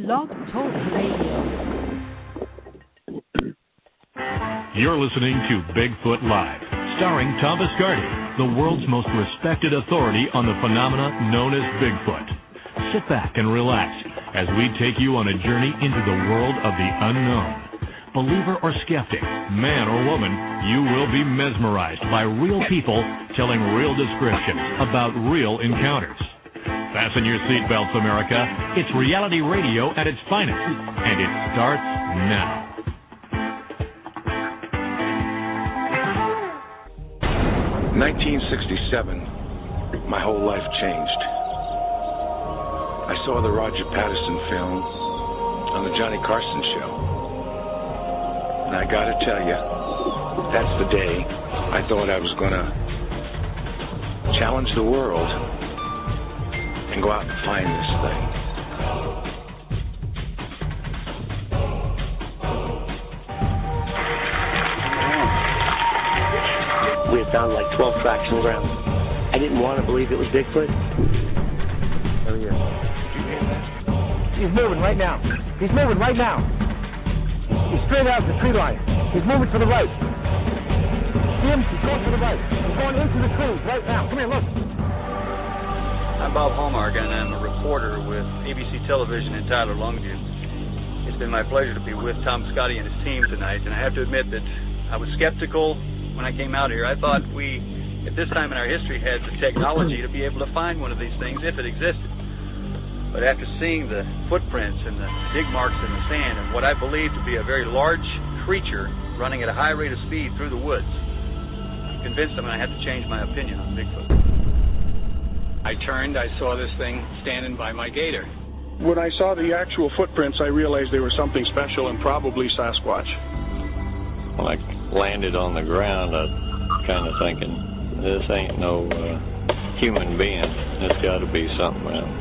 Blog Talk Radio. You're listening to Bigfoot Live, starring Tom Biscardi, the world's most respected authority on the phenomena known as Bigfoot. Sit back and relax as we take you on a journey into the world of the unknown. Believer or skeptic, man or woman, you will be mesmerized by real people telling real descriptions about real encounters. Fasten your seatbelts, America. It's reality radio at its finest, and it starts now. 1967, my whole life changed. I saw the Roger Patterson film on the Johnny Carson show. And I gotta tell you, that's the day I thought I was gonna challenge the world and go out and find this thing. We had found like 12 tracks on the ground. I didn't want to believe it was Bigfoot. Oh, yeah. He's moving right now. He's moving right now. He's straight out the tree line. He's moving to the right. See him? He's going to the right. He's going into the trees right now. Come here, look. I'm Bob Hallmark, and I'm a reporter with ABC Television in Tyler, Longview. It's been my pleasure to be with Tom Biscardi and his team tonight, and I have to admit that I was skeptical when I came out here. I thought we, at this time in our history, had the technology to be able to find one of these things if it existed. But after seeing the footprints and the dig marks in the sand and what I believe to be a very large creature running at a high rate of speed through the woods, I'm convinced I'm going to have to change my opinion on Bigfoot. I turned, I saw this thing standing by my gator. When I saw the actual footprints, I realized they were something special and probably Sasquatch. When I landed on the ground, I was kind of thinking, this ain't no human being. It's got to be something else.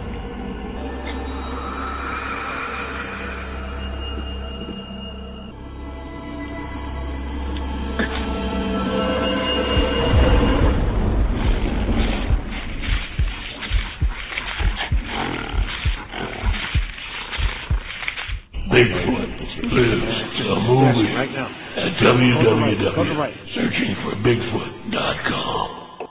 Bigfoot lives a movie right now. At www.searchingforbigfoot.com.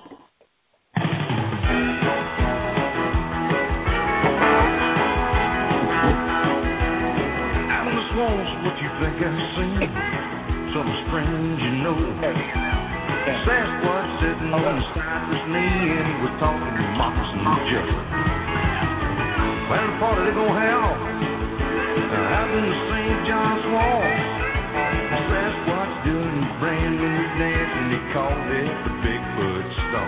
I'm just lost what you think I've seen. Something strange, you know. Sasquatch sitting on his cypress knee, and he was talking to Moccasin Joe. Well, the party they gonna have out in the St. John's Wall. Sasquatch doing a brand new dance, and he called it the Bigfoot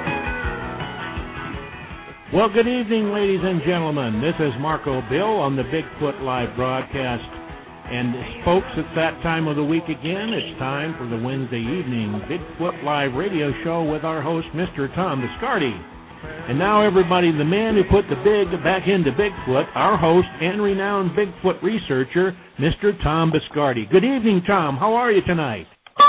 Stomp. Well, good evening, ladies and gentlemen. This is Marco Bill on the Bigfoot Live broadcast. And folks, it's that time of the week again. It's time for the Wednesday evening Bigfoot Live radio show with our host, Mr. Tom Biscardi. And now, everybody, the man who put the big back into Bigfoot, our host and renowned Bigfoot researcher, Mr. Tom Biscardi. Good evening, Tom. How are you tonight?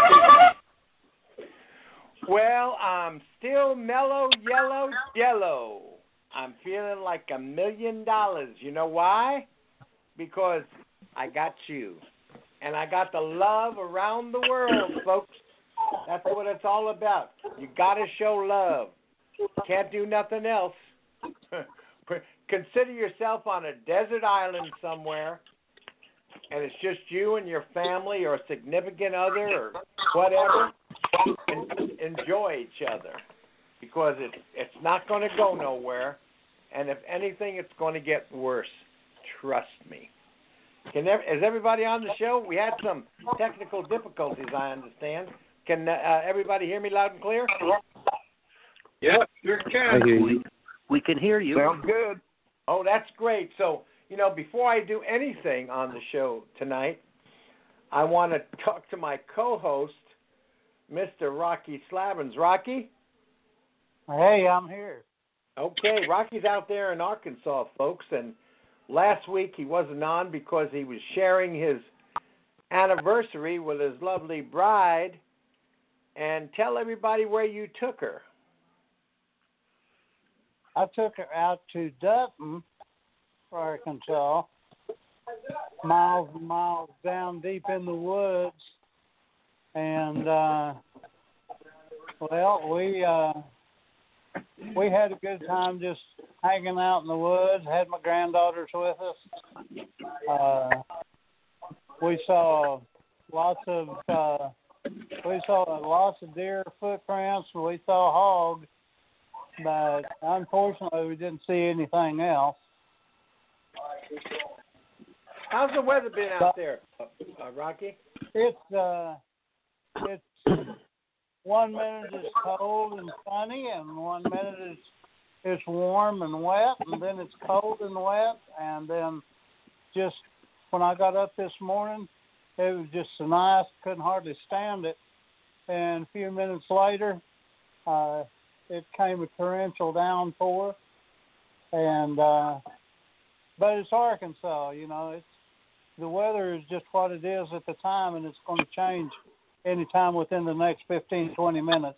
Well, I'm still mellow, yellow. I'm feeling like $1 million. You know why? Because I got you. And I got the love around the world, folks. That's what it's all about. You got to show love. Can't do nothing else. Consider yourself on a desert island somewhere, and it's just you and your family or a significant other or whatever, and enjoy each other, because it's not going to go nowhere, and if anything, it's going to get worse. Trust me. Is everybody on the show? We had some technical difficulties, I understand. Can everybody hear me loud and clear? Yeah, sure can. I hear you. We can hear you. Sounds good. Oh, that's great. So, before I do anything on the show tonight, I want to talk to my co-host, Mr. Rocky Slavins. Rocky? Hey, I'm here. Okay, Rocky's out there in Arkansas, folks, and last week he wasn't on because he was sharing his anniversary with his lovely bride. And tell everybody where you took her. I took her out to Dutton, Arkansas, miles and miles down deep in the woods. And, we had a good time just hanging out in the woods, had my granddaughters with us. We saw lots of deer footprints. We saw hogs, but unfortunately we didn't see anything else. How's the weather been out there, Rocky? It's 1 minute it's cold and sunny, and 1 minute it's warm and wet, and then it's cold and wet, and then just when I got up this morning, it was just so nice, couldn't hardly stand it. And a few minutes later, it came a torrential downpour, and but it's Arkansas, you know. It's the weather is just what it is at the time, and it's going to change anytime within the next 15, 20 minutes.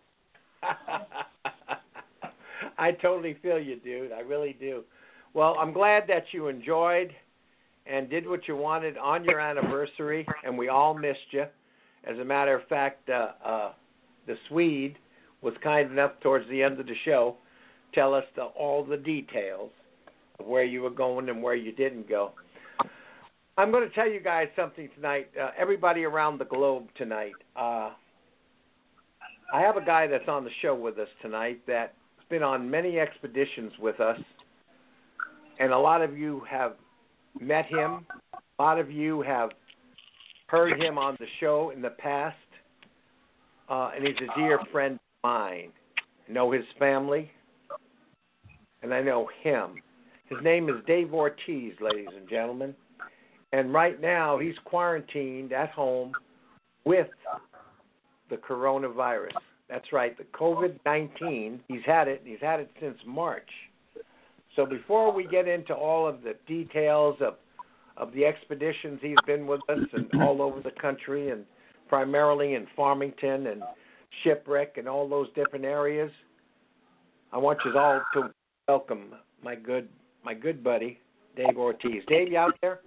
I totally feel you, dude. I really do. Well, I'm glad that you enjoyed and did what you wanted on your anniversary, and we all missed you. As a matter of fact, the Swede was kind enough towards the end of the show tell us all the details of where you were going and where you didn't go. I'm going to tell you guys something tonight. Everybody around the globe tonight. I have a guy that's on the show with us tonight that's been on many expeditions with us, and a lot of you have met him. A lot of you have heard him on the show in the past, and he's a dear friend of mine. I know his family, and I know him. His name is Dave Ortiz, ladies and gentlemen. And right now, he's quarantined at home with the coronavirus. That's right, the COVID-19. He's had it since March. So before we get into all of the details of the expeditions he's been with us and all over the country, and primarily in Farmington and Shipwreck and all those different areas, I want you all to welcome my good buddy, Dave Ortiz. Dave, you out there?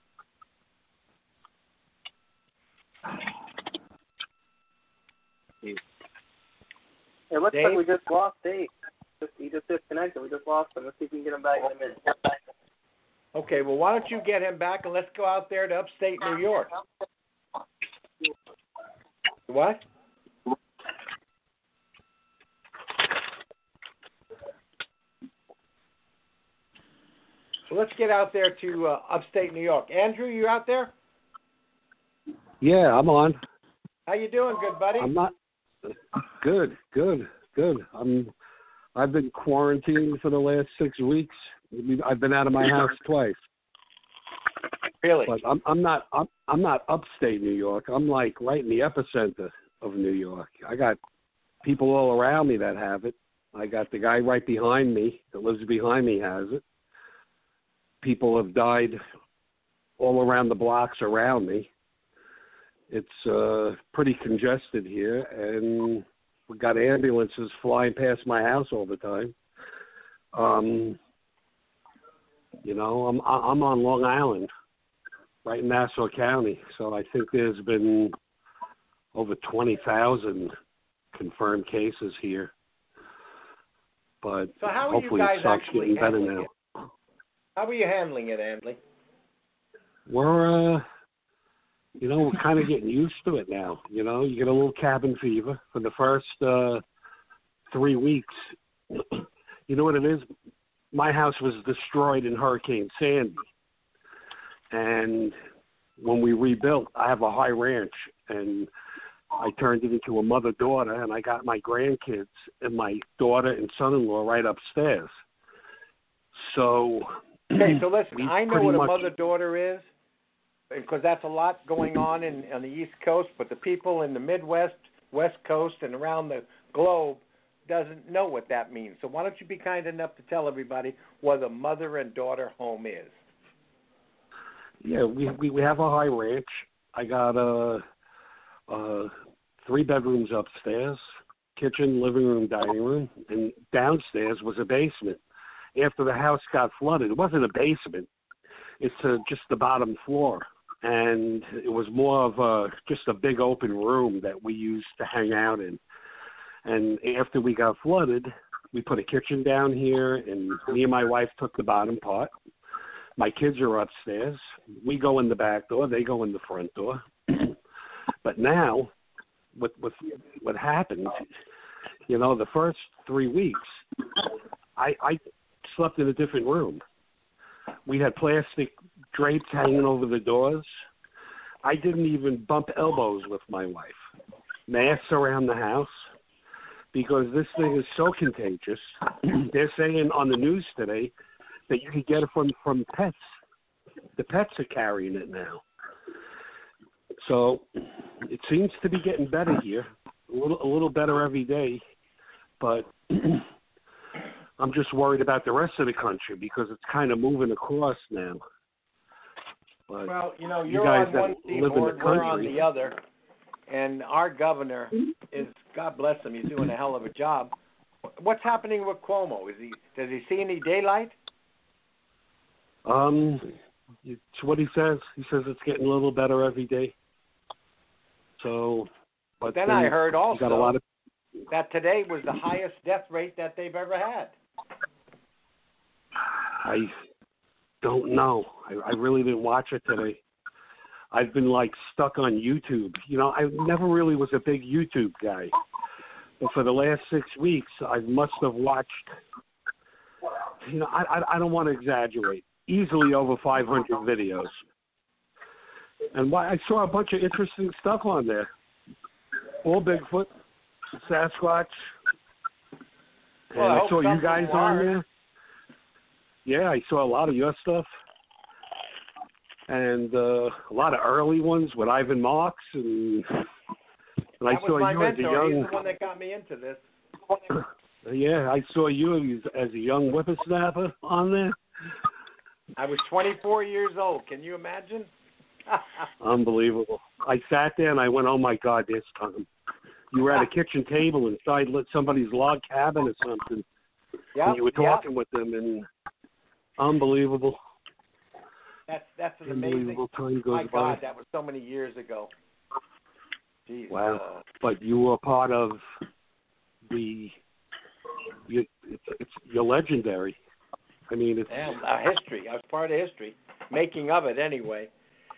It looks like we just lost Dave. He just disconnected. We just lost him. Let's see if we can get him back in a minute. Okay, well, why don't you get him back, and let's go out there to upstate New York. What? So let's get out there to upstate New York. Andrew, you out there? Yeah, I'm on. How you doing, good buddy? I'm not good. I've been quarantined for the last 6 weeks. I've been out of my house twice. Really? But I'm not upstate New York. I'm like right in the epicenter of New York. I got people all around me that have it. I got the guy right behind me that lives behind me has it. People have died all around the blocks around me. It's pretty congested here, and we've got ambulances flying past my house all the time. You know, I'm on Long Island, right in Nassau County, so I think there's been over 20,000 confirmed cases here. But so how are hopefully you guys it starts actually getting better handling now. it? How are you handling it, Andley? We're we're kind of getting used to it now. You know, you get a little cabin fever for the first 3 weeks. You know what it is? My house was destroyed in Hurricane Sandy. And when we rebuilt, I have a high ranch, and I turned it into a mother-daughter, and I got my grandkids and my daughter and son-in-law right upstairs. So, okay, so listen, I know what a mother-daughter is, because that's a lot going on the East Coast, but the people in the Midwest, West Coast, and around the globe doesn't know what that means. So why don't you be kind enough to tell everybody what a mother and daughter home is? Yeah, we have a high ranch. I got 3 bedrooms upstairs, kitchen, living room, dining room, and downstairs was a basement. After the house got flooded, it wasn't a basement. it's just the bottom floor. And it was more of just a big open room that we used to hang out in. And after we got flooded, we put a kitchen down here, and me and my wife took the bottom part. My kids are upstairs. We go in the back door. They go in the front door. But now, with what happened, the first 3 weeks, I slept in a different room. We had plastic drapes hanging over the doors. I didn't even bump elbows with my wife. Masks around the house, because this thing is so contagious. They're saying on the news today that you could get it from pets. The pets are carrying it now. So it seems to be getting better here, a little better every day. But I'm just worried about the rest of the country because it's kind of moving across now. But well, you're you guys on one seaboard, we're on the other, and our governor is, God bless him, he's doing a hell of a job. What's happening with Cuomo? Does he see any daylight? It's what he says. He says it's getting a little better every day. So, but then I heard also got a lot of... that today was the highest death rate that they've ever had. I don't know. I really didn't watch it today. I've been stuck on YouTube. I never really was a big YouTube guy. But for the last 6 weeks, I must have watched, I don't want to exaggerate, easily over 500 videos. And I saw a bunch of interesting stuff on there. All Bigfoot, Sasquatch. And I saw you guys on there. Yeah, I saw a lot of your stuff. And a lot of early ones with Ivan Marks. And I saw you as a young... He's the one that got me into this. Yeah, I saw you as a young whippersnapper on there. I was 24 years old. Can you imagine? Unbelievable. I sat there and I went, oh, my God, there's Tom. You were at a kitchen table inside somebody's log cabin or something. Yeah. And you were talking with them, and unbelievable. That's an unbelievable amazing... time goes by. My God, that was so many years ago. Jeez. Wow. But you were part of you're legendary. I mean, it's... history. I was part of history. Making of it, anyway.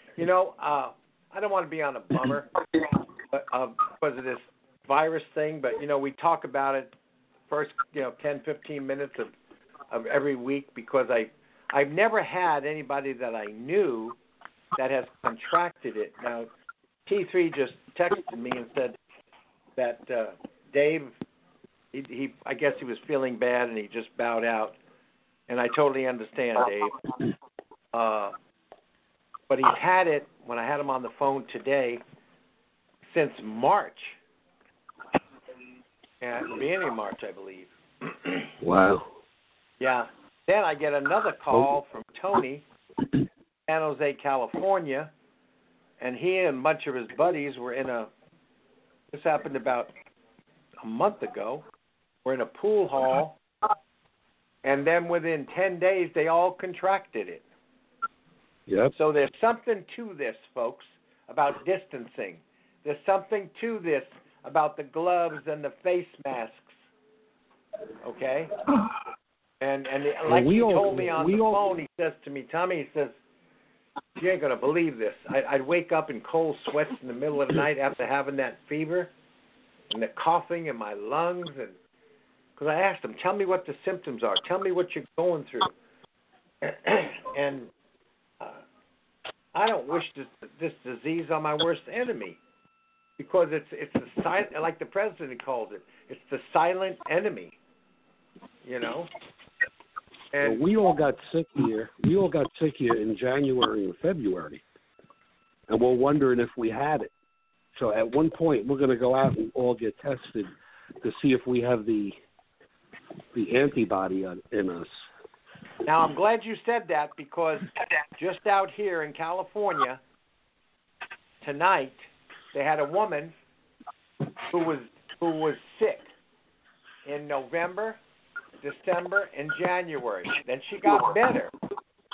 I don't want to be on a bummer because of this virus thing, but, we talk about it first, 10, 15 minutes of every week because I've never had anybody that I knew that has contracted it. Now, T3 just texted me and said that Dave, I guess he was feeling bad and he just bowed out. And I totally understand, Dave. But he's had it, when I had him on the phone today, since March. At the beginning of March, I believe. Wow. Yeah. Then I get another call from Tony, San Jose, California, and he and a bunch of his buddies were this happened about a month ago, were in a pool hall, and then within 10 days, they all contracted it. Yep. So there's something to this, folks, about distancing. There's something to this about the gloves and the face masks. Okay? And like he told me on the phone, he says to me, Tommy, he says, you ain't going to believe this. I'd wake up in cold sweats in the middle of the night after having that fever and the coughing in my lungs. And because I asked him, tell me what the symptoms are. Tell me what you're going through. And I don't wish this disease on my worst enemy because it's the silent, like the president calls it, it's the silent enemy, And well, we all got sick here. We all got sick here in January and February, and we're wondering if we had it. So at one point, we're going to go out and all get tested to see if we have the antibody in us. Now, I'm glad you said that because just out here in California tonight, they had a woman who was sick in November, December, and January. Then she got better.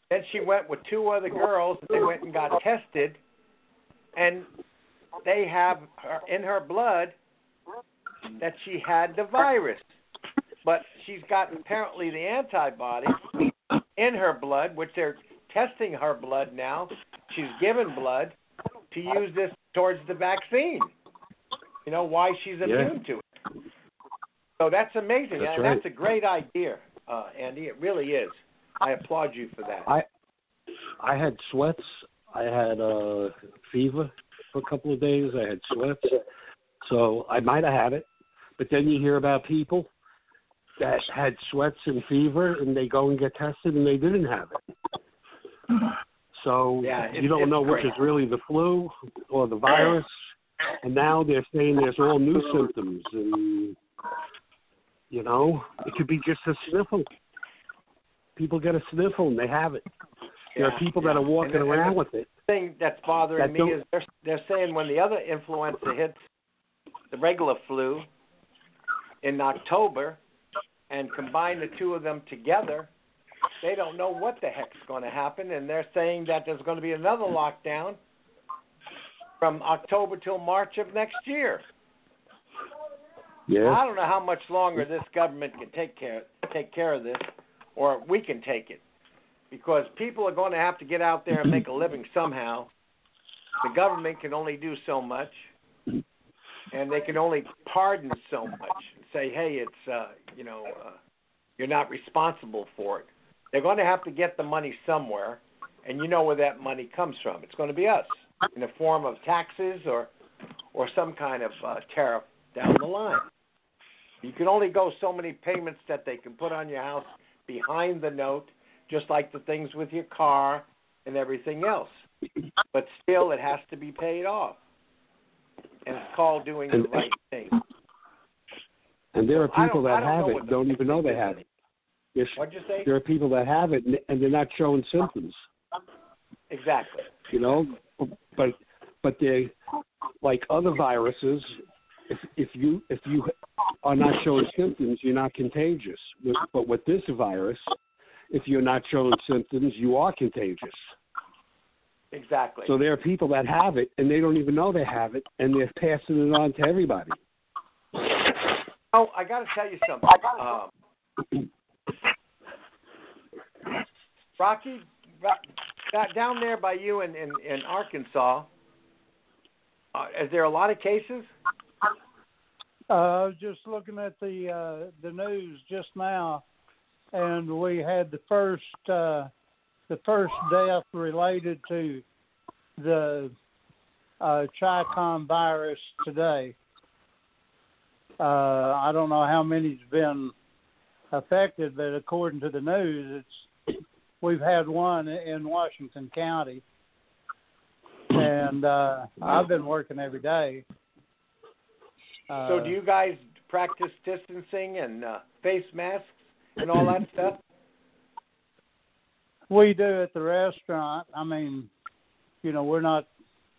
Then she went with 2 other girls, and they went and got tested, and they have in her blood that she had the virus. But she's got apparently the antibodies in her blood, which they're testing her blood now. She's given blood to use this towards the vaccine. You know, why she's immune to it. So that's amazing. That's and right. That's a great idea, Andy. It really is. I applaud you for that. I had sweats. I had fever for a couple of days. I had sweats. So I might have had it. But then you hear about people that had sweats and fever, and they go and get tested, and they didn't have it. So you don't know which is really the flu or the virus. And now they're saying there's all new symptoms. And, you know, it could be just a sniffle. People get a sniffle, and they have it. There are people that are walking around with it. The thing that's bothering me is they're saying when the other influenza hits the regular flu in October and combine the 2 of them together, they don't know what the heck's going to happen, and they're saying that there's going to be another lockdown from October till March of next year. Yeah. I don't know how much longer this government can take care of this, or we can take it, because people are going to have to get out there and make a living somehow. The government can only do so much, and they can only pardon so much and say, hey, it's you're not responsible for it. They're going to have to get the money somewhere, and you know where that money comes from. It's going to be us in the form of taxes or some kind of tariff down the line. You can only go so many payments that they can put on your house behind the note, just like the things with your car and everything else. But still, it has to be paid off. And it's called doing the right thing. And there are people that have it don't even know they have it. What'd you say? There are people that have it and they're not showing symptoms. Exactly. You know, but they, like other viruses, if you are not showing symptoms, you're not contagious. But with this virus, if you're not showing symptoms, you are contagious. Exactly. So there are people that have it, and they don't even know they have it, and they're passing it on to everybody. Oh, I got to tell you something. Rocky, down there by you in Arkansas, is there a lot of cases? I was just looking at the news just now, and we had the first death related to the Chicom virus today. I don't know how many's been affected, but according to the news, we've had one in Washington County, and I've been working every day. So do you guys practice distancing and face masks and all that stuff? We do at the restaurant. I mean, you know, we're not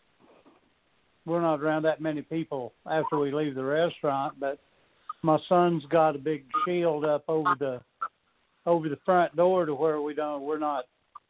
around that many people after we leave the restaurant, but my son's got a big shield up over the front door to where we're not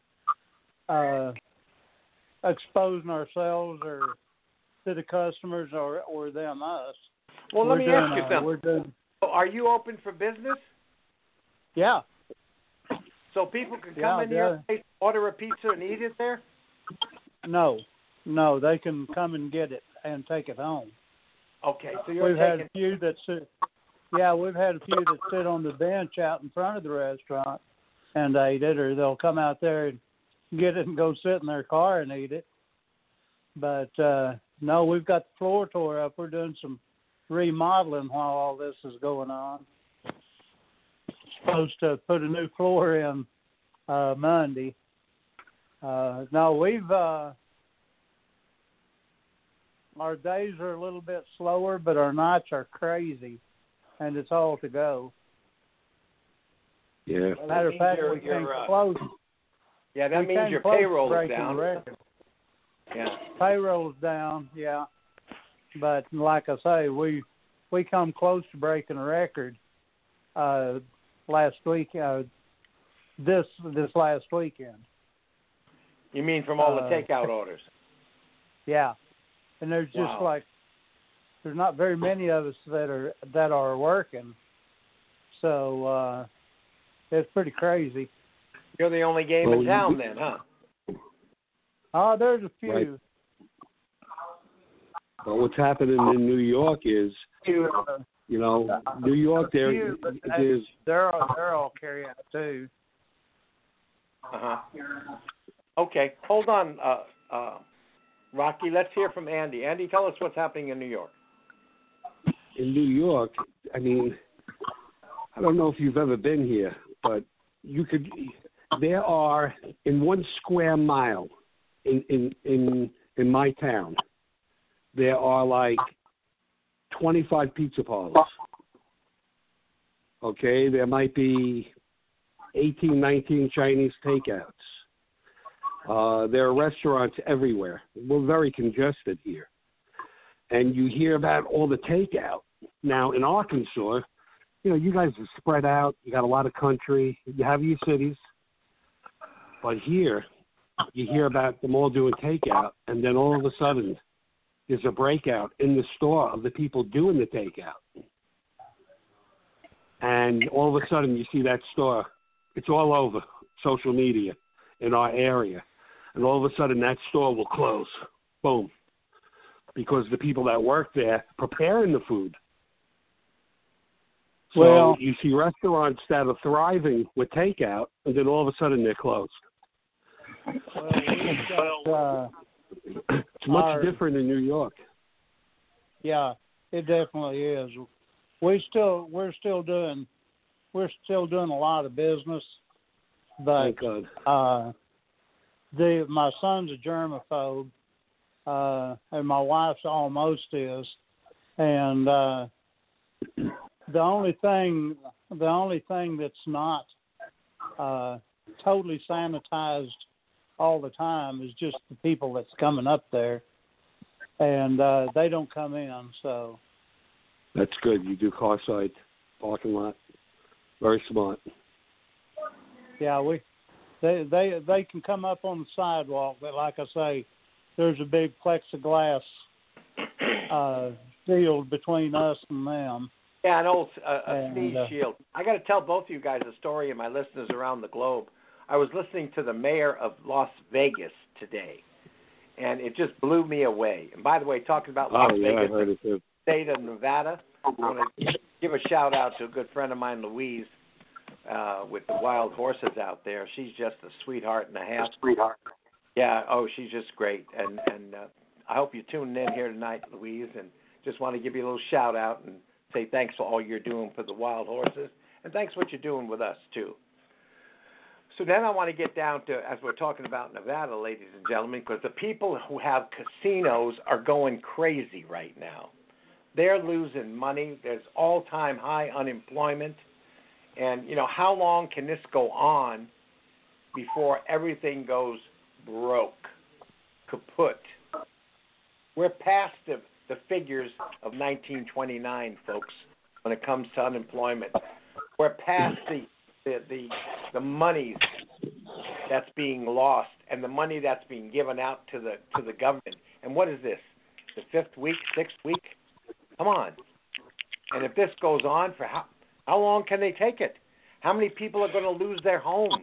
exposing ourselves or to the customers or them us. Well, let me ask you something. Are you open for business? Yeah. So people can come in here, order a pizza, and eat it there? No, they can come and get it and take it home. Okay, so we've had a few that sit. Yeah, we've had a few that sit on the bench out in front of the restaurant and ate it, or they'll come out there and get it and go sit in their car and eat it. But no, we've got the floor tore up. We're doing some remodeling while all this is going on. Supposed to put a new floor in Monday. No, we've our days are a little bit slower, but our nights are crazy, and it's all to go. Yeah. Matter of fact, we can't close. Yeah, that means your payroll is down. Yeah, payroll's down. Yeah, but like I say, we come close to breaking a record last week. This last weekend. You mean from all the takeout orders? Yeah, and there's just there's not very many of us that are working, so it's pretty crazy. You're the only game in town, then, huh? There's a few. Right. But what's happening in New York is, New York they're all carry out too. Okay, hold on, Rocky. Let's hear from Andy. Andy, tell us what's happening in New York. In New York, I mean, I don't know if you've ever been here, but there are in 1 square mile in my town, there are like 25 pizza parlors. Okay, there might be 18, 19 Chinese takeouts. There are restaurants everywhere. We're very congested here. And you hear about all the takeout. Now, in Arkansas, you guys are spread out. You got a lot of country. You have your cities. But here, you hear about them all doing takeout, and then all of a sudden, there's a breakout in the store of the people doing the takeout. And all of a sudden, you see that store. It's all over social media in our area. And all of a sudden, that store will close. Boom. Because the people that work there preparing the food. So you see restaurants that are thriving with takeout, and then all of a sudden, they're closed. It's much different in New York. Yeah, it definitely is. We're still doing a lot of business, but my son's a germaphobe, and my wife's almost is, and the only thing that's not totally sanitized all the time is just the people that's coming up there, and they don't come in. So that's good. You do car side parking lot. Very smart. Yeah, they can come up on the sidewalk, but like I say, there's a big plexiglass shield between us and them. Yeah, an old sneeze shield. I got to tell both of you guys a story, and my listeners around the globe. I was listening to the mayor of Las Vegas today, and it just blew me away. And by the way, talking about Las Vegas, I heard it too. State of Nevada, I want to give a shout out to a good friend of mine, Louise, with the wild horses out there. She's just a sweetheart and a half. Yeah, she's just great. And I hope you're tuning in here tonight, Louise, and just want to give you a little shout out and say thanks for all you're doing for the wild horses, and thanks for what you're doing with us, too. So then I want to get down to, as we're talking about Nevada, ladies and gentlemen, because the people who have casinos are going crazy right now. They're losing money. There's all-time high unemployment. And, how long can this go on before everything goes broke, kaput? We're past the figures of 1929, folks, when it comes to unemployment. We're past the monies that's being lost and the money that's being given out to the government. And what is this? The 5th week, 6th week? Come on. And if this goes on for how long can they take it? How many people are going to lose their homes?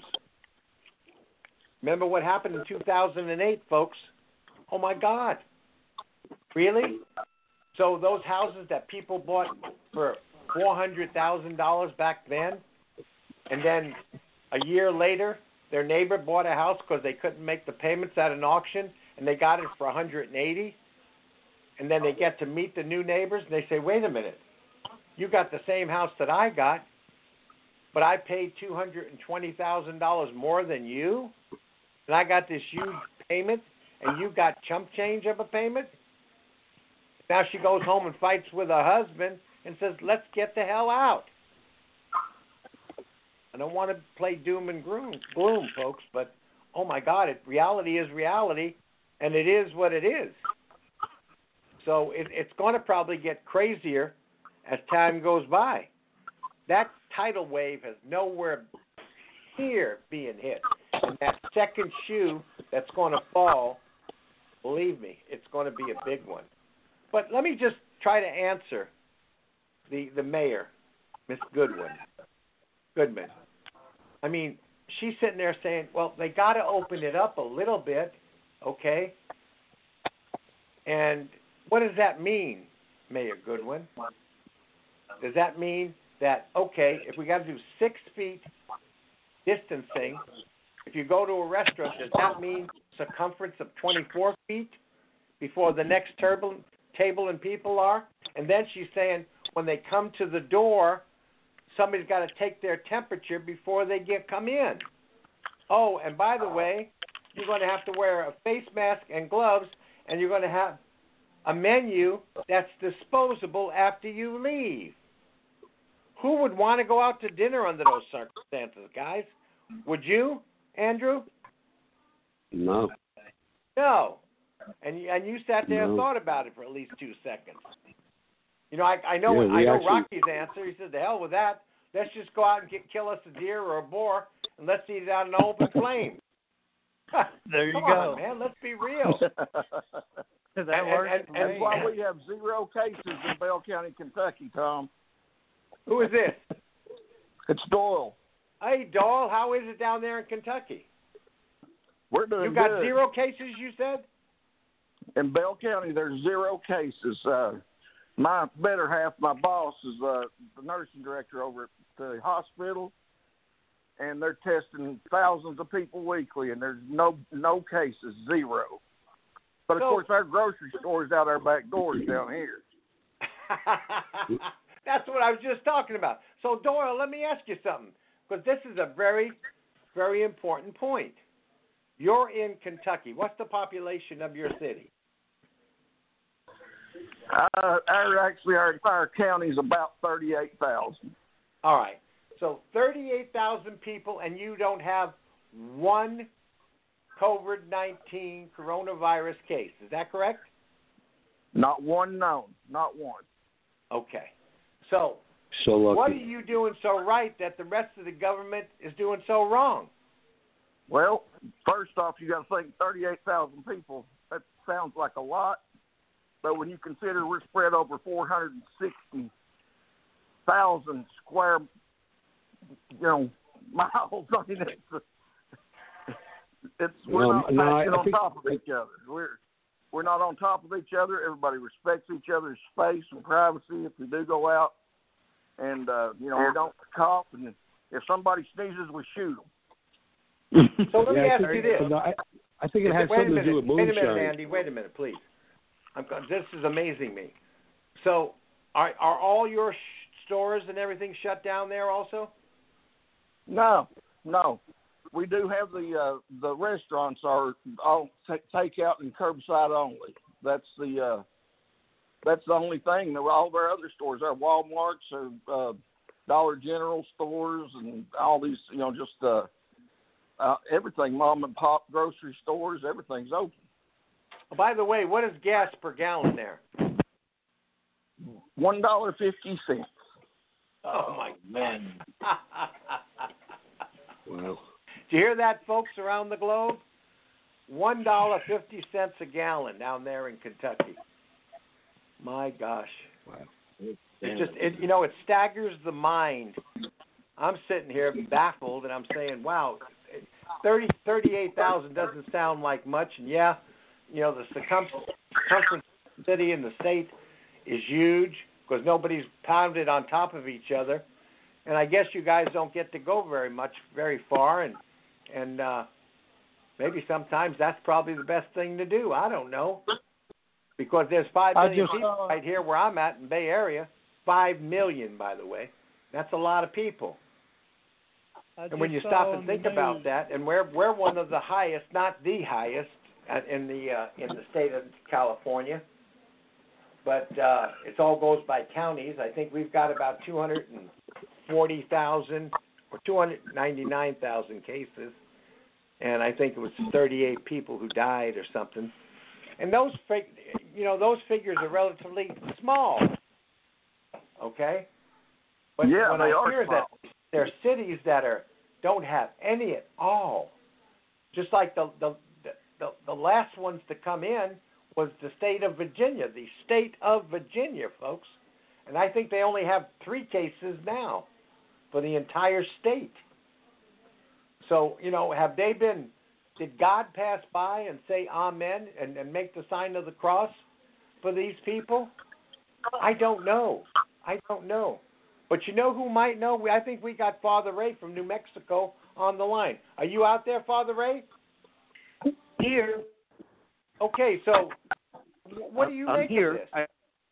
Remember what happened in 2008, folks? Oh, my God. Really? So those houses that people bought for $400,000 back then, and then a year later, their neighbor bought a house because they couldn't make the payments at an auction, and they got it for $180,000, and then they get to meet the new neighbors, and they say, wait a minute, you got the same house that I got, but I paid $220,000 more than you, and I got this huge payment, and you got chump change of a payment? Now she goes home and fights with her husband and says, let's get the hell out. I don't want to play doom and gloom, folks, but, oh, my God, reality is reality, and it is what it is. So it's going to probably get crazier as time goes by. That tidal wave has nowhere near being hit. And that second shoe that's going to fall, believe me, it's going to be a big one. But let me just try to answer the mayor, Miss Goodman. I mean, she's sitting there saying, well, they got to open it up a little bit, okay? And what does that mean, Mayor Goodwin? Does that mean that, okay, if we got to do 6 feet distancing, if you go to a restaurant, does that mean circumference of 24 feet before the next table and people are? And then she's saying when they come to the door, somebody's got to take their temperature before they come in. Oh, and by the way, you're going to have to wear a face mask and gloves, and you're going to have a menu that's disposable after you leave. Who would want to go out to dinner under those circumstances, guys? Would you, Andrew? No. No. And you sat there and thought about it for at least 2 seconds. You know, I know Rocky's answer. He said, "The hell with that. Let's just go out and kill us a deer or a boar, and let's eat it out in an open flame." There you Come go, on, man. Let's be real. That works. And why we have 0 cases in Bell County, Kentucky, Tom. Who is this? It's Doyle. Hey, Doyle, how is it down there in Kentucky? We're doing You got good. 0 cases, you said? In Bell County, there's 0 cases. My better half, my boss, is the nursing director over at the hospital, and they're testing thousands of people weekly, and there's no cases, 0. But, of course, our grocery store is out our back doors down here. That's what I was just talking about. So, Doyle, let me ask you something, because this is a very, very important point. You're in Kentucky. What's the population of your city? Our entire county is about 38,000. All right. So 38,000 people, and you don't have one COVID-19 coronavirus case. Is that correct? Not one known. Not one. Okay. So lucky. What are you doing so right that the rest of the government is doing so wrong? Well, first off, you got to think 38,000 people. That sounds like a lot. But when you consider we're spread over 460,000 square, miles, I mean, we're not on top of each other. We're not on top of each other. Everybody respects each other's space and privacy if we do go out. And, we don't cough. And if somebody sneezes, we shoot them. So let me ask you this. I think it has something to do with moonshine. Wait a minute, Andy. Wait a minute, please. This is amazing me. So are all your stores and everything shut down there also? No. We do have the restaurants are all takeout and curbside only. That's the only thing. All of our other stores, our Walmarts, our Dollar General stores, and all these, just everything, mom and pop grocery stores, everything's open. By the way, what is gas per gallon there? $1.50. Oh my man! Wow. Did you hear that, folks around the globe? $1.50 a gallon down there in Kentucky. My gosh! Wow. It staggers the mind. I'm sitting here baffled, and I'm saying, wow, 38,000 doesn't sound like much, and yeah. The circumference of the city and the state is huge because nobody's pounded on top of each other. And I guess you guys don't get to go very far. And maybe sometimes that's probably the best thing to do. I don't know. Because there's 5 million people right here where I'm at in Bay Area. 5 million, by the way. That's a lot of people. And when you stop and think about that, and we're one of the highest, not the highest, in the state of California, but it all goes by counties. I think we've got about 240,000 or 299,000 cases, and I think it was 38 people who died or something. And those figures are relatively small. Okay, but yeah, when they I are hear small. that there are cities that don't have any at all, just like the the last ones to come in was the state of Virginia, folks. And I think they only have 3 cases now for the entire state. So, did God pass by and say amen and make the sign of the cross for these people? I don't know. But you know who might know? I think we got Father Ray from New Mexico on the line. Are you out there, Father Ray? Here. Okay, so what do you make here. of this?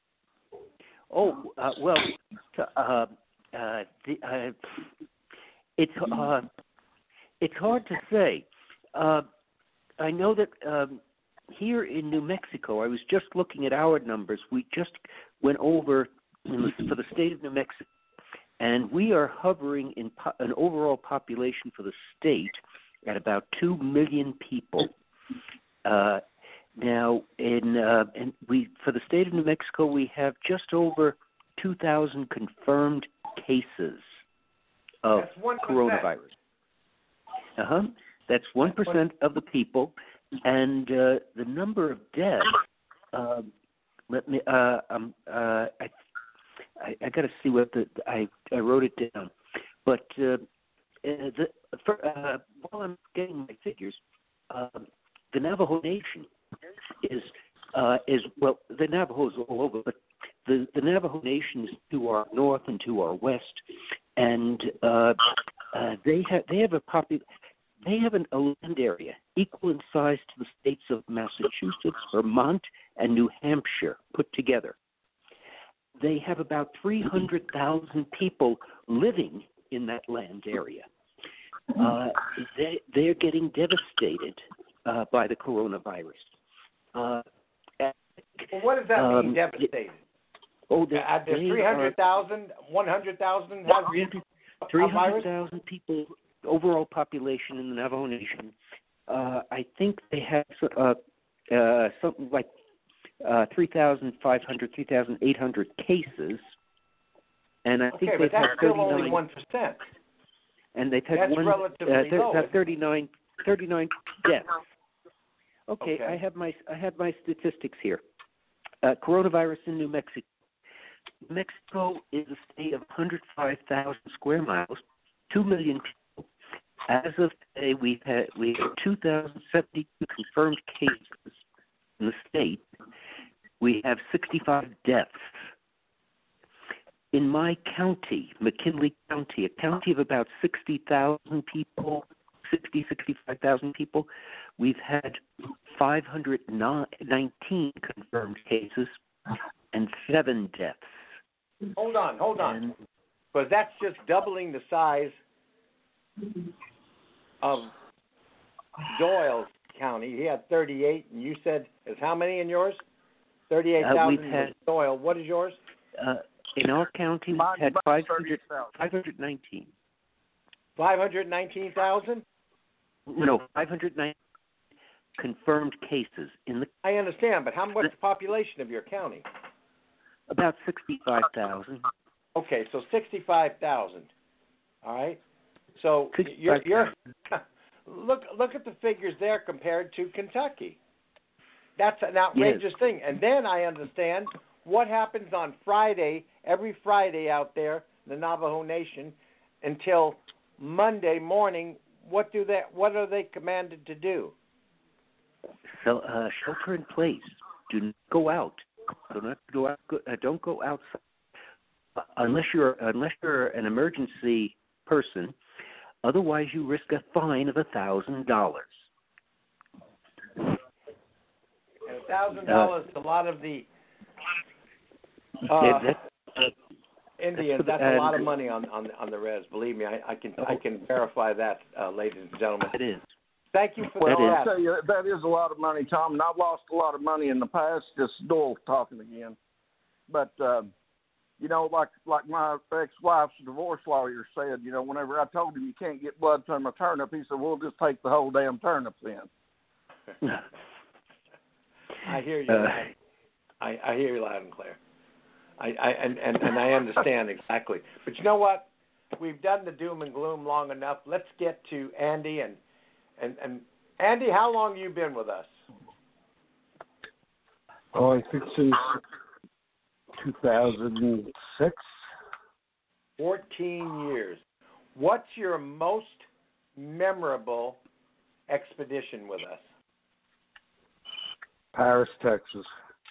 It's hard to say. I know that here in New Mexico, I was just looking at our numbers. We just went over for the state of New Mexico, and we are hovering in an overall population for the state at about 2 million people. Now, for the state of New Mexico, we have just over 2,000 confirmed cases of coronavirus. That's 1% of the people, and the number of deaths. I got to see what I wrote it down, but while I'm getting my figures, the Navajo Nation is the Navajos all over, but the Navajo Nation is to our north and to our west, and they have a land area equal in size to the states of Massachusetts, Vermont, and New Hampshire put together. They have about 300,000 people living in that land area. They're getting devastated by the coronavirus. Well, what does that mean, devastated? There's 300,000, 100,000 have 300,000 people, overall population in the Navajo Nation. I think they have something like 3,500, 3,800 cases, and I think they've had 39. Only 1%. And they've had 39 deaths. Okay, I have my statistics here. Coronavirus in New Mexico. New Mexico is a state of 105,000 square miles, 2 million people. As of today, we have 2,072 confirmed cases in the state. We have 65 deaths. In my county, McKinley County, a county of about 65,000 people, we've had 519 confirmed cases and 7 deaths. Hold on. Because that's just doubling the size of Doyle's county. He had 38, and you said, is how many in yours? 38,000 in Doyle. What is yours? In our county, we've had 519. 519,000? No, 519 confirmed cases in the. I understand, but what's the population of your county? About 65,000. Okay, so 65,000. All right. So you're look at the figures there compared to Kentucky. That's an outrageous thing. And then I understand what happens on Friday, every Friday out there, the Navajo Nation, until Monday morning. What are they commanded to do? So shelter in place. Do not go out. Don't go outside unless you're an emergency person. Otherwise, you risk a fine of $1,000. $1,000 to a lot of the Indians. That's a lot of money on the res. Believe me, I can verify that, ladies and gentlemen. It is. Thank you for that. I'll tell you, that is a lot of money, Tom, and I've lost a lot of money in the past. Just Doyle talking again. But, like my ex-wife's divorce lawyer said, whenever I told him you can't get blood from a turnip, he said, we'll just take the whole damn turnip then. I hear you. I hear you loud and clear. And I understand exactly. But you know what? We've done the doom and gloom long enough. Let's get to Andy and Andy, how long you been with us? Oh, I think since 2006. 14 years. What's your most memorable expedition with us? Paris, Texas.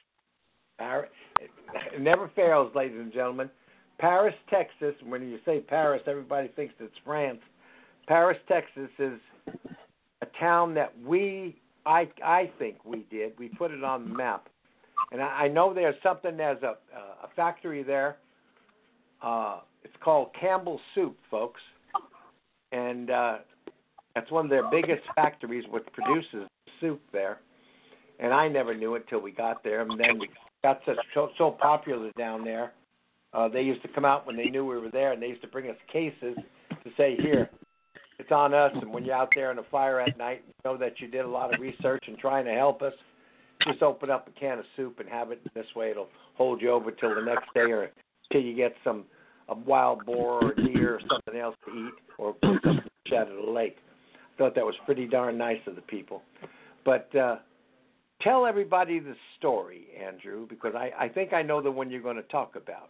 It never fails, ladies and gentlemen. Paris, Texas. When you say Paris, everybody thinks it's France. Paris, Texas is a town that I think we did. We put it on the map. And I know there's something, there's a factory there. It's called Campbell Soup, folks. And that's one of their biggest factories, which produces soup there. And I never knew it till we got there. And then we got so popular down there. They used to come out when they knew we were there, and they used to bring us cases to say, here, it's on us. And when you're out there in a fire at night, you know that you did a lot of research and trying to help us. Just open up a can of soup and have it. This way it'll hold you over till the next day or till you get a wild boar or deer or something else to eat or something out of the lake. I thought that was pretty darn nice of the people. But tell everybody the story, Andrew, because I think I know the one you're going to talk about.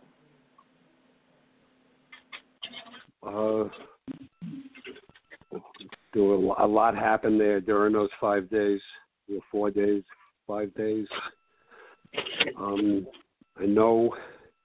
A lot happened there during those 5 days, 4 days, 5 days. I know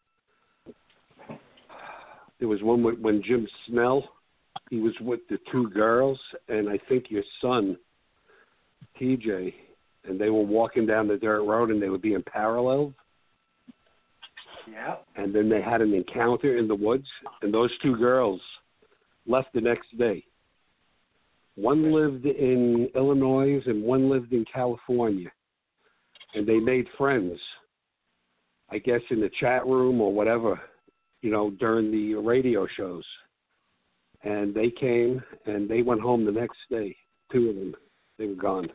there was one when Jim Snell, he was with the two girls, and I think your son, TJ, and they were walking down the dirt road and they were being paralleled. Yeah. And then they had an encounter in the woods, and those two girls left the next day. One lived in Illinois and one lived in California. And they made friends, I guess, in the chat room or whatever, during the radio shows. And they came and they went home the next day, two of them. They were gone.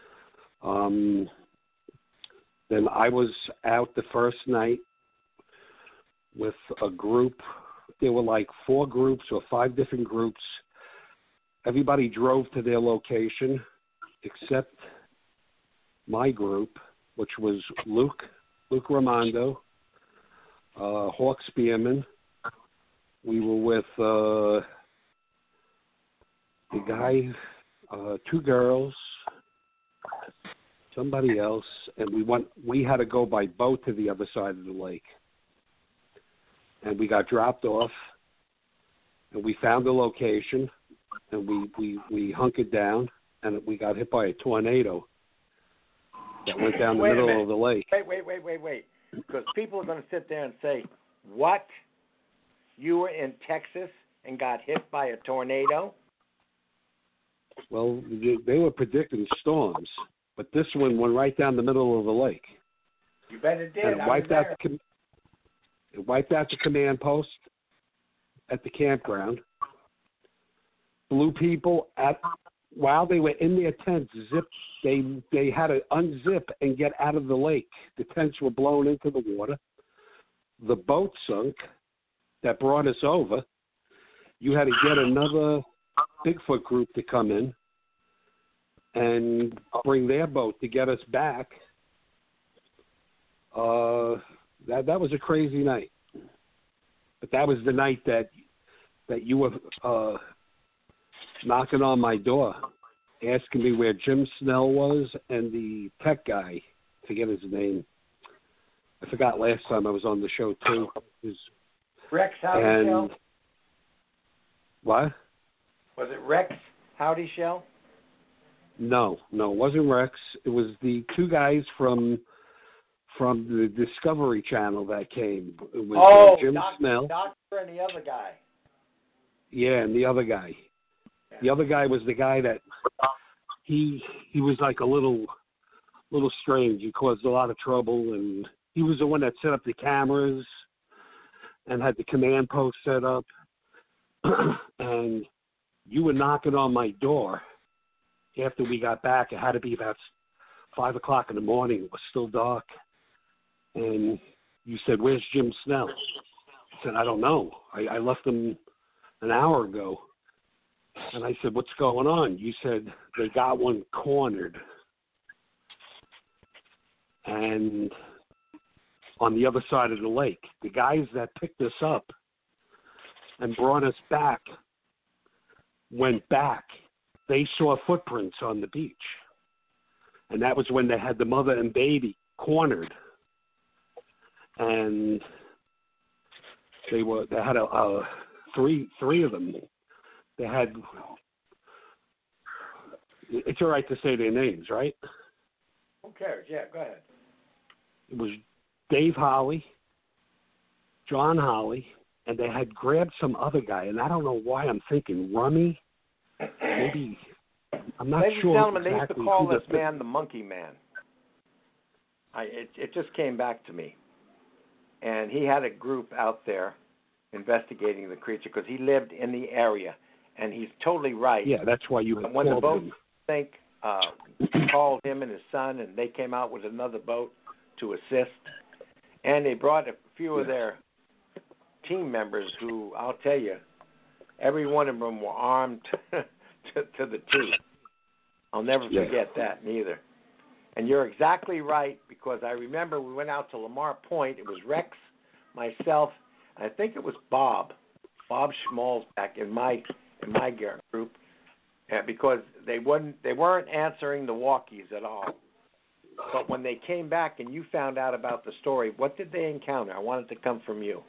Then I was out the first night with a group. There were like 4 groups or 5 different groups. Everybody drove to their location except my group, which was Luke Ramondo, Hawk Spearman. We were with the guy, 2 girls, somebody else, and we had to go by boat to the other side of the lake. And we got dropped off, and we found the location, and we hunkered down, and we got hit by a tornado that went down the middle of the lake. Wait. Because people are going to sit there and say, what? You were in Texas and got hit by a tornado? Well, they were predicting storms, but this one went right down the middle of the lake. You bet it did. And it wiped out the command post at the campground. Blew people while they were in their tents. They had to unzip and get out of the lake. The tents were blown into the water. The boat sunk that brought us over. You had to get another Bigfoot group to come in and bring their boat to get us back. That was a crazy night. But that was the night that you were knocking on my door, asking me where Jim Snell was and the tech guy. I forget his name. I forgot last time I was on the show too. Rex Howdy Shell? What? Was it Rex Howdy Shell? No, it wasn't Rex. It was the 2 guys from the Discovery Channel that came. It was Jim Snell. Doctor and the other guy. Yeah, and the other guy. Yeah. The other guy was the guy that he was like a little strange. He caused a lot of trouble, and he was the one that set up the cameras and had the command post set up. And you were knocking on my door after we got back. It had to be about 5 o'clock in the morning. It was still dark. And you said, "Where's Jim Snell?" I said, "I don't know. I left him an hour ago." And I said, what's going on? You said they got one cornered. And on the other side of the lake, the guys that picked us up and brought us back went back. They saw footprints on the beach. And that was when they had the mother and baby cornered. And they had three of them. They had, it's all right to say their names, right? Who cares? Yeah, go ahead. It was Dave Holly, John Holly, and they had grabbed some other guy, and I don't know why I'm thinking Rummy. Maybe, I'm not Ladies sure. Ladies and gentlemen, they used to call this the man the Monkey Man. It just came back to me. And he had a group out there investigating the creature because he lived in the area. And he's totally right. Yeah, that's why you had when the boat him. Called him and his son, and they came out with another boat to assist. And they brought a few of their team members who, I'll tell you, every one of them were armed to the teeth. I'll never forget that, neither. And you're exactly right, because I remember we went out to Lamar Point. It was Rex, myself, and I think it was Bob Schmalz back in my group, because they weren't answering the walkies at all. But when they came back and you found out about the story, what did they encounter? I want it to come from you.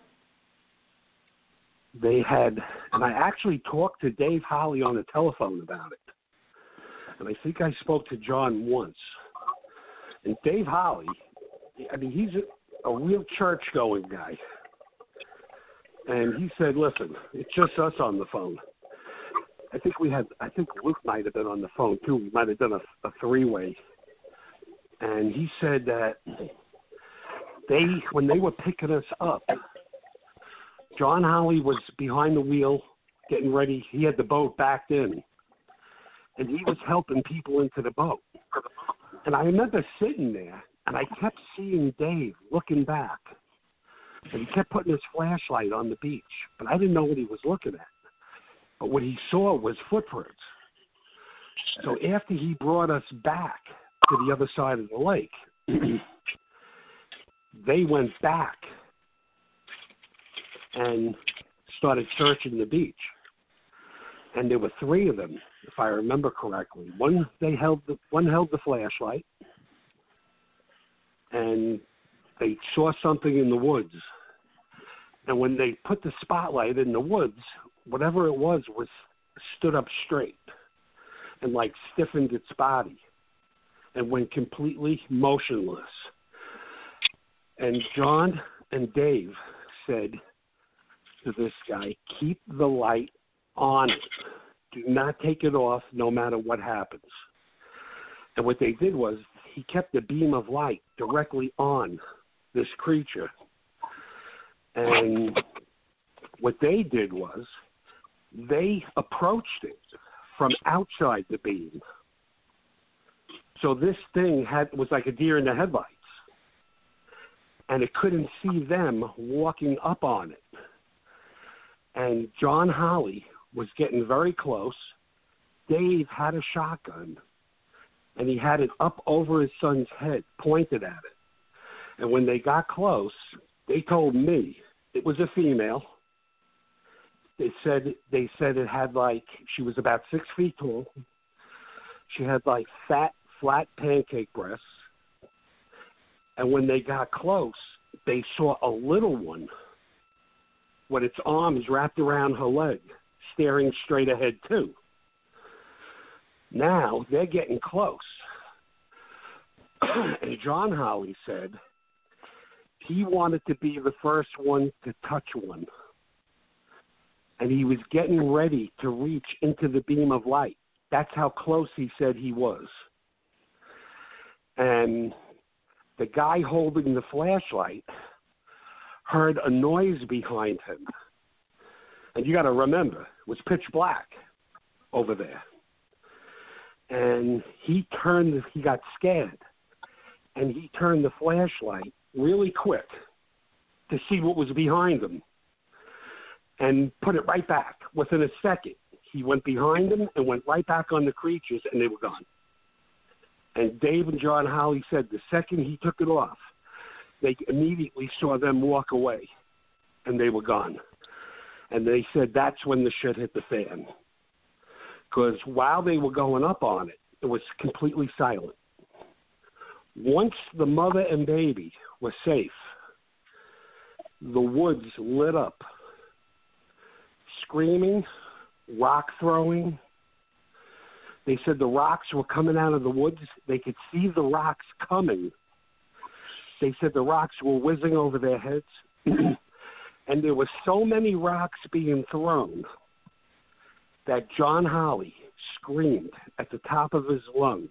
They had, and I actually talked to Dave Holly on the telephone about it. And I think I spoke to John once. And Dave Holly, I mean, he's a real church-going guy. And he said, listen, it's just us on the phone. I think Luke might have been on the phone, too. We might have done a three-way. And he said that when they were picking us up, John Holly was behind the wheel getting ready. He had the boat backed in. And he was helping people into the boat. And I remember sitting there, and I kept seeing Dave looking back. And he kept putting his flashlight on the beach. But I didn't know what he was looking at. But what he saw was footprints. So after he brought us back to the other side of the lake, they went back and started searching the beach. And there were three of them, if I remember correctly. One held the flashlight, and they saw something in the woods. And when they put the spotlight in the woods, whatever it was stood up straight and like stiffened its body and went completely motionless. And John and Dave said to this guy, keep the light on it. Do not take it off no matter what happens. And what they did was he kept the beam of light directly on this creature. And what they did was they approached it from outside the beam. So this thing was like a deer in the headlights. And it couldn't see them walking up on it. And John Holly was getting very close. Dave had a shotgun, and he had it up over his son's head, pointed at it. And when they got close, they told me it was a female. They said it had she was about 6 feet tall. She had fat, flat pancake breasts. And when they got close, they saw a little one with its arms wrapped around her leg, staring straight ahead too. Now they're getting close. And John Holly said he wanted to be the first one to touch one. And he was getting ready to reach into the beam of light. That's how close he said he was. And the guy holding the flashlight heard a noise behind him. And you got to remember, it was pitch black over there. And he got scared. And he turned the flashlight really quick to see what was behind him and put it right back. Within a second, he went behind them and went right back on the creatures, and they were gone. And Dave and John Holly said the second he took it off, they immediately saw them walk away, and they were gone. And they said that's when the shit hit the fan. Because while they were going up on it, it was completely silent. Once the mother and baby were safe, the woods lit up. Screaming, rock throwing. They said the rocks were coming out of the woods. They could see the rocks coming. They said the rocks were whizzing over their heads. And there were so many rocks being thrown that John Holly screamed at the top of his lungs,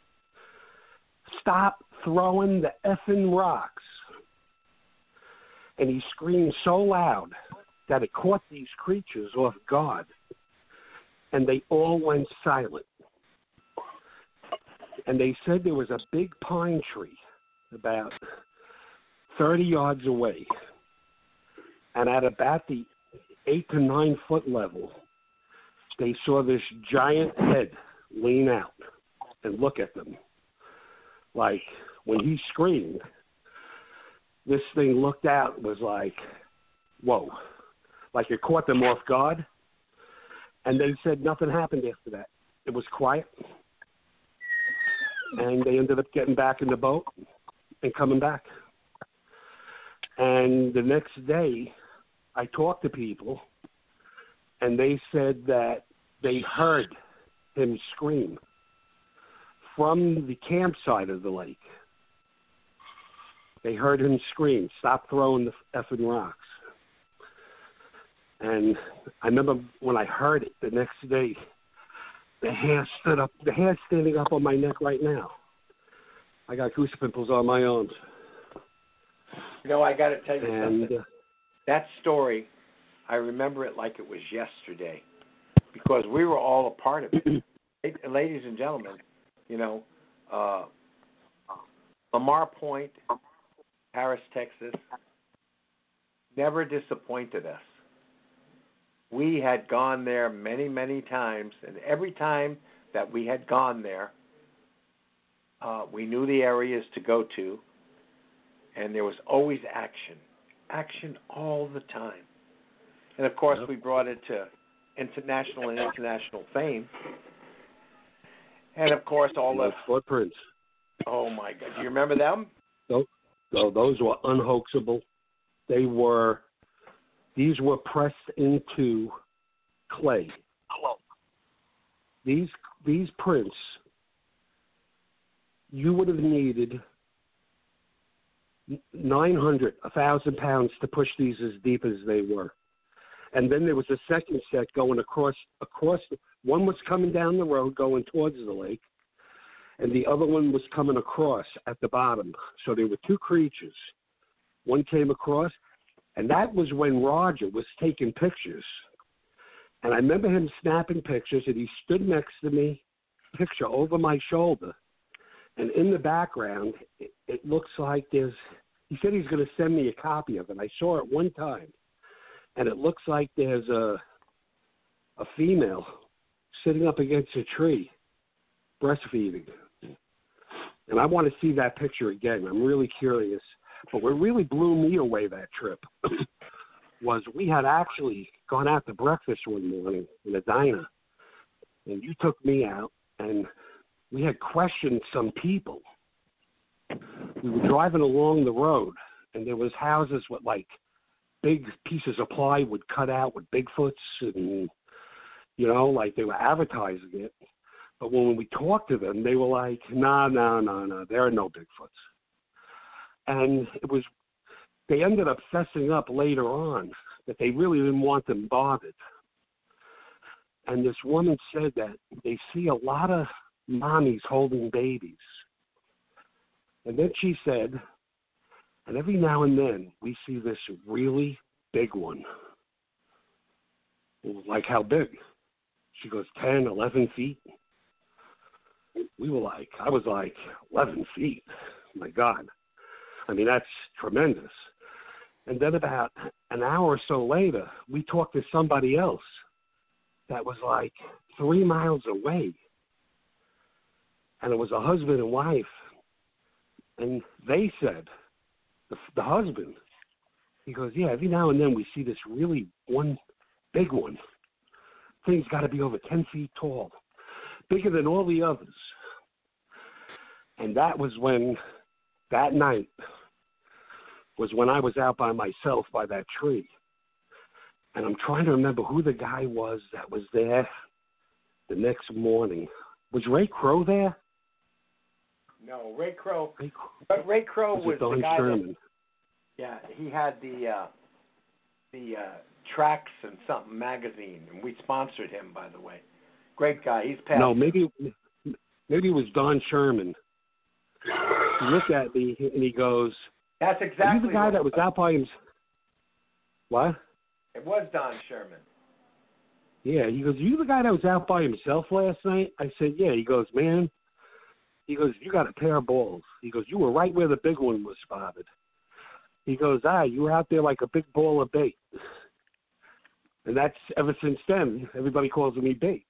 "Stop throwing the effing rocks." And he screamed so loud that it caught these creatures off guard, and they all went silent. And they said there was a big pine tree about 30 yards away, and at about the 8 to 9 foot level, they saw this giant head lean out and look at them. Like, when he screamed, this thing looked out and was like, whoa. Like it caught them off guard. And they said nothing happened after that. It was quiet. And they ended up getting back in the boat and coming back. And the next day, I talked to people, and they said that they heard him scream from the campsite of the lake. They heard him scream, "Stop throwing the effing rocks." And I remember when I heard it the next day, the hair stood up. The hair's standing up on my neck right now. I got goose pimples on my arms. You know, I got to tell you something. That story, I remember it like it was yesterday, because we were all a part of it. Ladies and gentlemen, you know, Lamar Point, Paris, Texas, never disappointed us. We had gone there many, many times, and every time that we had gone there, we knew the areas to go to, and there was always action all the time. And, of course, we brought it to international and international fame. And, of course, all the footprints. Oh, my God. Do you remember them? Those were unhoaxable. These were pressed into clay. These prints, you would have needed 900, 1,000 pounds to push these as deep as they were. And then there was a second set going across. One was coming down the road going towards the lake, and the other one was coming across at the bottom. So there were two creatures. One came across, and that was when Roger was taking pictures. And I remember him snapping pictures, and he stood next to me, picture over my shoulder. And in the background, it looks like he said he's going to send me a copy of it. I saw it one time, and it looks like there's a female sitting up against a tree, breastfeeding. And I want to see that picture again. I'm really curious. But what really blew me away that trip was we had actually gone out to breakfast one morning in a diner, and you took me out, and we had questioned some people. We were driving along the road, and there was houses with, like, big pieces of plywood cut out with Bigfoots, and, you know, like they were advertising it. But when we talked to them, they were like, no, there are no Bigfoots. And they ended up fessing up later on that they really didn't want them bothered. And this woman said that they see a lot of mommies holding babies. And then she said, and every now and then we see this really big one. Like, how big? She goes, 10, 11 feet. I was like, 11 feet. My God. I mean, that's tremendous. And then about an hour or so later, we talked to somebody else. that was like 3 miles away. And it was a husband and wife. And they said, the husband, he goes, yeah, every now and then we see this really one big one. Thing's got to be over 10 feet tall, bigger than all the others. And that was when, that night, was when I was out by myself by that tree. And I'm trying to remember who the guy was that was there the next morning. Was Ray Crow there? No, Ray Crow. But Ray Crow was the guy that, yeah, he had the Tracks and Something magazine, and we sponsored him, by the way. Great guy. He's passed. No, maybe it was Don Sherman. He looked at me and he goes, "That's exactly." Are you the guy that was out by himself? What? It was Don Sherman. Yeah, he goes, "Are you the guy that was out by himself last night?" I said, "Yeah." He goes, "Man," he goes, "you got a pair of balls." He goes, "You were right where the big one was spotted." He goes, you were out there like a big ball of bait. And that's, ever since then, everybody calls me bait.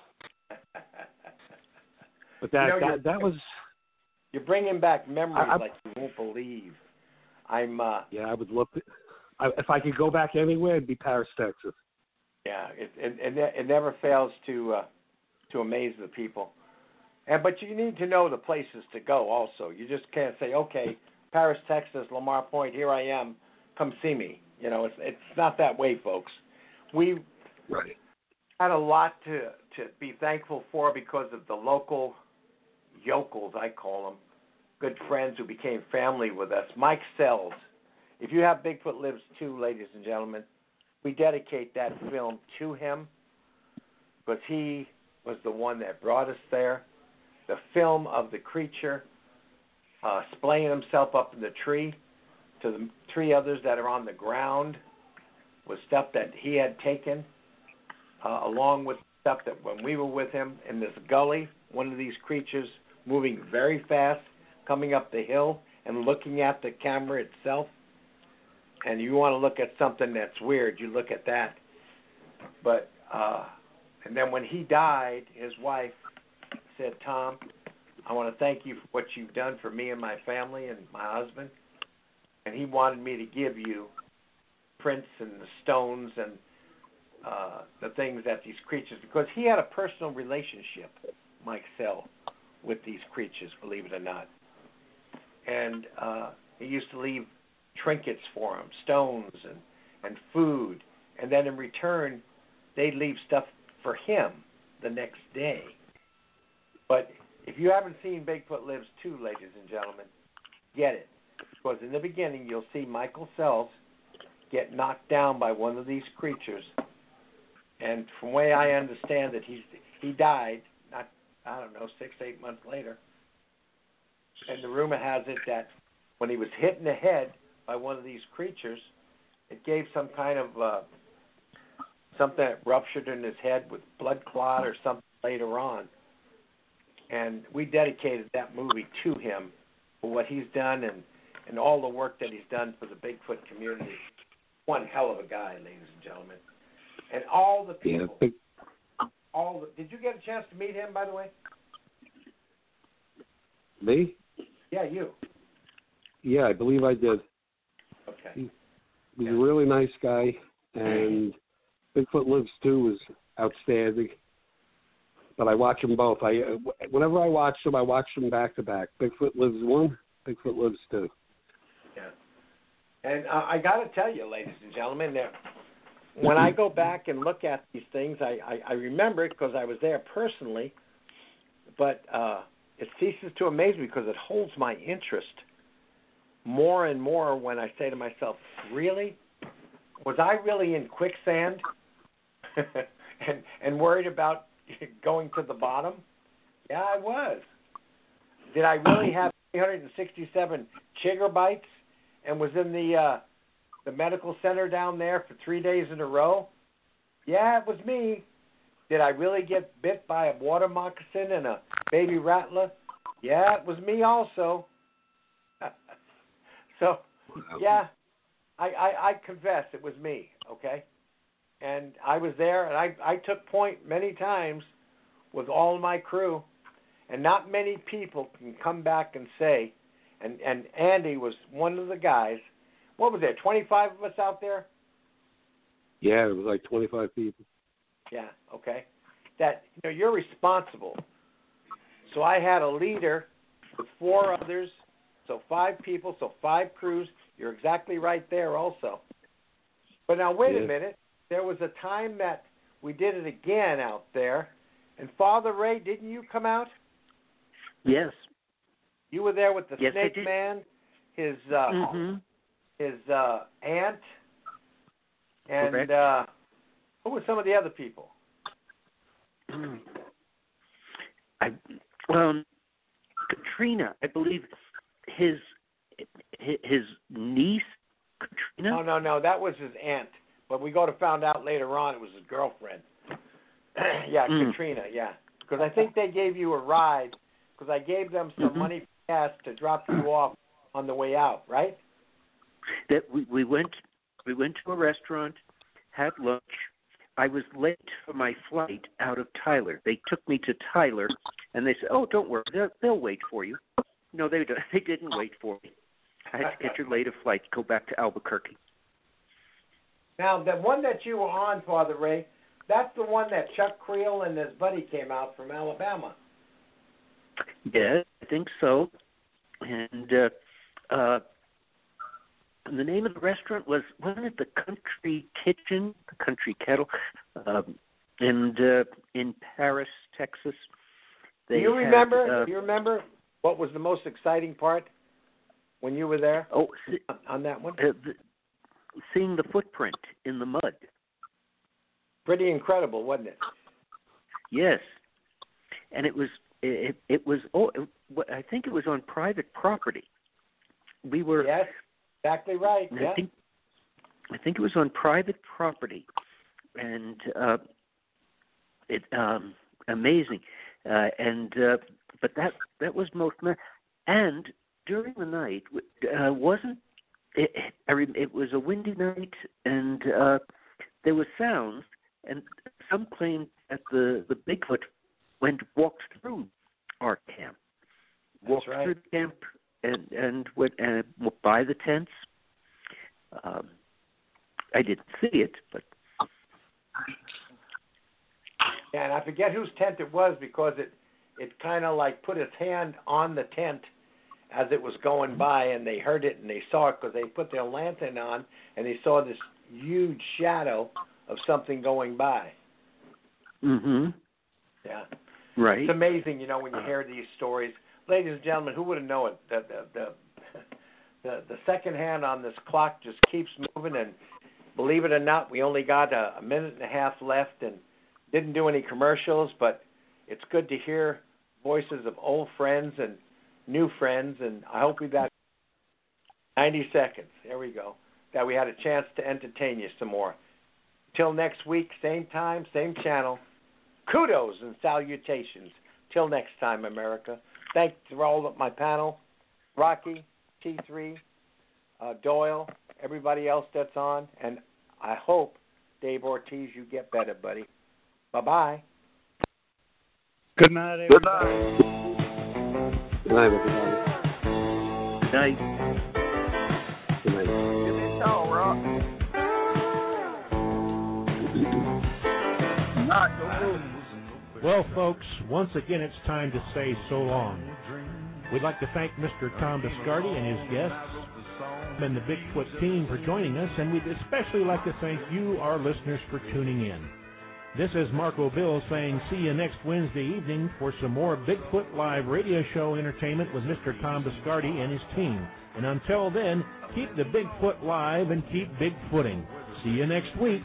But that was... You're bringing back memories like you won't believe. Yeah, I would love to... if I could go back anywhere, it'd be Paris, Texas. Yeah, it never fails to amaze the people. But you need to know the places to go also. You just can't say, okay, Paris, Texas, Lamar Point, here I am, come see me. You know, it's not that way, folks. We had a lot to be thankful for because of the local yokels, I call them, good friends who became family with us. Mike Sells. If you have Bigfoot Lives 2, ladies and gentlemen, we dedicate that film to him because he was the one that brought us there. The film of the creature splaying himself up in the tree to the 3 others that are on the ground was stuff that he had taken along with stuff that when we were with him in this gully, one of these creatures moving very fast, coming up the hill and looking at the camera itself. And you want to look at something that's weird, you look at that. But, and then when he died, his wife said, "Tom, I want to thank you for what you've done for me and my family and my husband." And he wanted me to give you prints and the stones and the things that these creatures, because he had a personal relationship, Mike Sell, with these creatures, believe it or not. And he used to leave trinkets for them, stones and food. And then in return, they'd leave stuff for him the next day. But if you haven't seen Bigfoot Lives 2, ladies and gentlemen, get it. Because in the beginning, you'll see Michael Sells get knocked down by one of these creatures. And from the way I understand it, he died, 6-8 months later. And the rumor has it that when he was hit in the head by one of these creatures, it gave some kind of something that ruptured in his head with blood clot or something later on. And we dedicated that movie to him for what he's done and all the work that he's done for the Bigfoot community. One hell of a guy, ladies and gentlemen. And all the people, did you get a chance to meet him, by the way? Me? Yeah, you. Yeah, I believe I did. Okay. He's a really nice guy, and Bigfoot Lives 2 was outstanding. But I watch them both. Whenever I watch them back to back. Bigfoot Lives 1, Bigfoot Lives 2. Yeah. And I got to tell you, ladies and gentlemen, that when I go back and look at these things, I remember it because I was there personally, but it ceases to amaze me because it holds my interest more and more when I say to myself, really? Was I really in quicksand and worried about going to the bottom? Yeah, I was. Did I really have 367 chigger bites and was in the medical center down there for 3 days in a row? Yeah, it was me. Did I really get bit by a water moccasin and a baby rattler? Yeah, it was me also. So, yeah, I confess it was me, okay? and I was there, and I took point many times with all my crew, and not many people can come back and say, and Andy was one of the guys. What was there, 25 of us out there? Yeah, it was like 25 people. Yeah, okay. That, you're responsible. So I had a leader with 4 others, so 5 people, so 5 crews. You're exactly right there also. But now, wait a minute. There was a time that we did it again out there, and Father Ray, didn't you come out? Yes. You were there with the Yes, Snake Man, his aunt, and who were some of the other people? Katrina, I believe his niece, Katrina. No, that was his aunt. But we found out later on it was his girlfriend. Yeah, Katrina, yeah. Because I think they gave you a ride, because I gave them some money for gas to drop you off on the way out, right? That we went to a restaurant, had lunch. I was late for my flight out of Tyler. They took me to Tyler, and they said, "Oh, don't worry, they'll wait for you." No, they didn't wait for me. I had to catch a later flight to go back to Albuquerque. Now, the one that you were on, Father Ray, that's the one that Chuck Creel and his buddy came out from Alabama. Yeah, I think so. And the name of the restaurant wasn't it the Country Kitchen, the Country Kettle, in Paris, Texas. Do you remember what was the most exciting part when you were there? Oh, on that one, seeing the footprint in the mud. Pretty incredible, wasn't it? Yes, and it was. I think it was on private property. We were. Yes, exactly right. Yeah. I think it was on private property, and it amazing, but that was most. And during the night, wasn't it? It was a windy night, and there were sounds, and some claimed that the Bigfoot walked through our camp, walked through the camp, and went by the tents. I didn't see it, but yeah, and I forget whose tent it was because it kind of like put its hand on the tent as it was going by, and they heard it and they saw it because they put their lantern on and they saw this huge shadow of something going by. Mhm. Yeah. Right. It's amazing, when you hear these stories. Ladies and gentlemen, who would have known it? The second hand on this clock just keeps moving, and believe it or not, we only got a minute and a half left and didn't do any commercials, but it's good to hear voices of old friends and new friends, and I hope we got 90 seconds. There we go. That we had a chance to entertain you some more. Till next week, same time, same channel. Kudos and salutations. Till next time, America. Thanks to all of my panel, Rocky, T3, Doyle, everybody else that's on, and I hope, Dave Ortiz, you get better, buddy. Bye-bye. Good night, everybody. Good night, everybody. Good night. Good night. Give me a call, Rock. Well, folks, once again, it's time to say so long. We'd like to thank Mr. Tom Biscardi and his guests and the Bigfoot team for joining us, and we'd especially like to thank you, our listeners, for tuning in. This is Marco Bill saying see you next Wednesday evening for some more Bigfoot Live radio show entertainment with Mr. Tom Biscardi and his team. And until then, keep the Bigfoot live and keep Bigfooting. See you next week.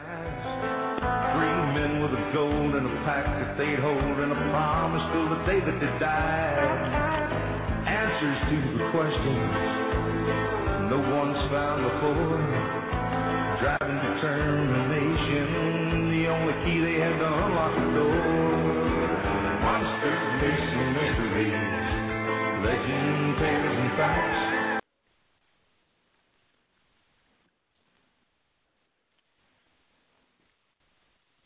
3 men with a gold and a pack that they'd hold, and a promise till the day that they died. Answers to the questions no one's found before. Driving determination, the only key they had to unlock the door.